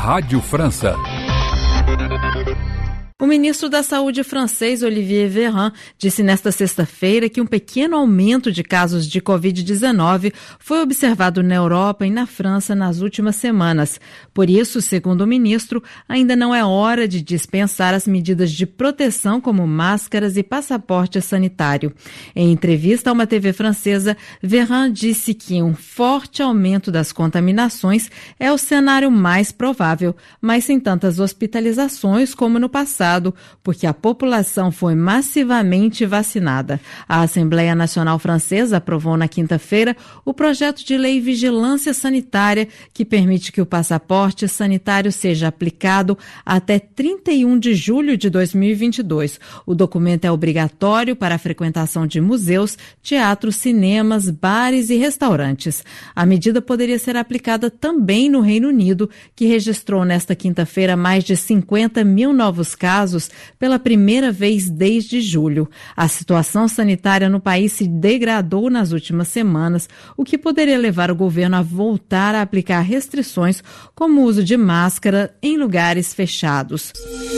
Rádio França. O ministro da Saúde francês, Olivier Véran, disse nesta sexta-feira que um pequeno aumento de casos de Covid-19 foi observado na Europa e na França nas últimas semanas. Por isso, segundo o ministro, ainda não é hora de dispensar as medidas de proteção como máscaras e passaporte sanitário. Em entrevista a uma TV francesa, Véran disse que um forte aumento das contaminações é o cenário mais provável, mas sem tantas hospitalizações como no passado, porque a população foi massivamente vacinada. A Assembleia Nacional Francesa aprovou na quinta-feira o projeto de lei Vigilância Sanitária, que permite que o passaporte sanitário seja aplicado até 31 de julho de 2022. O documento é obrigatório para a frequentação de museus, teatros, cinemas, bares e restaurantes. A medida poderia ser aplicada também no Reino Unido, que registrou nesta quinta-feira mais de 50 mil novos casos pela primeira vez desde julho. A situação sanitária no país se degradou nas últimas semanas, o que poderia levar o governo a voltar a aplicar restrições, como o uso de máscara em lugares fechados.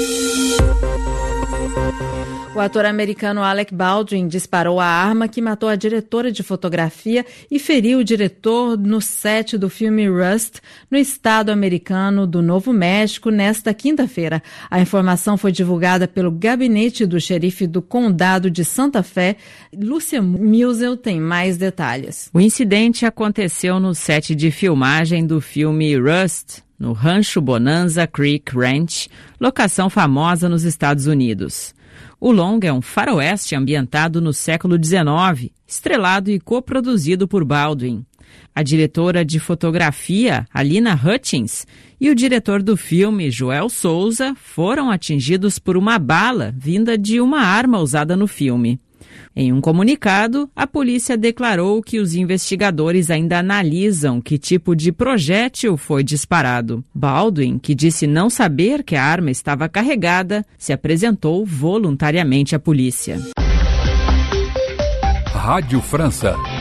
O ator americano Alec Baldwin disparou a arma que matou a diretora de fotografia e feriu o diretor no set do filme Rust, no estado americano do Novo México, nesta quinta-feira. A informação foi divulgada pelo gabinete do xerife do condado de Santa Fé. Lúcia Milzel tem mais detalhes. O incidente aconteceu no set de filmagem do filme Rust, no Rancho Bonanza Creek Ranch, locação famosa nos Estados Unidos. O longa é um faroeste ambientado no século XIX, estrelado e coproduzido por Baldwin. A diretora de fotografia, Alina Hutchins, e o diretor do filme, Joel Souza, foram atingidos por uma bala vinda de uma arma usada no filme. Em um comunicado, a polícia declarou que os investigadores ainda analisam que tipo de projétil foi disparado. Baldwin, que disse não saber que a arma estava carregada, se apresentou voluntariamente à polícia. Rádio França.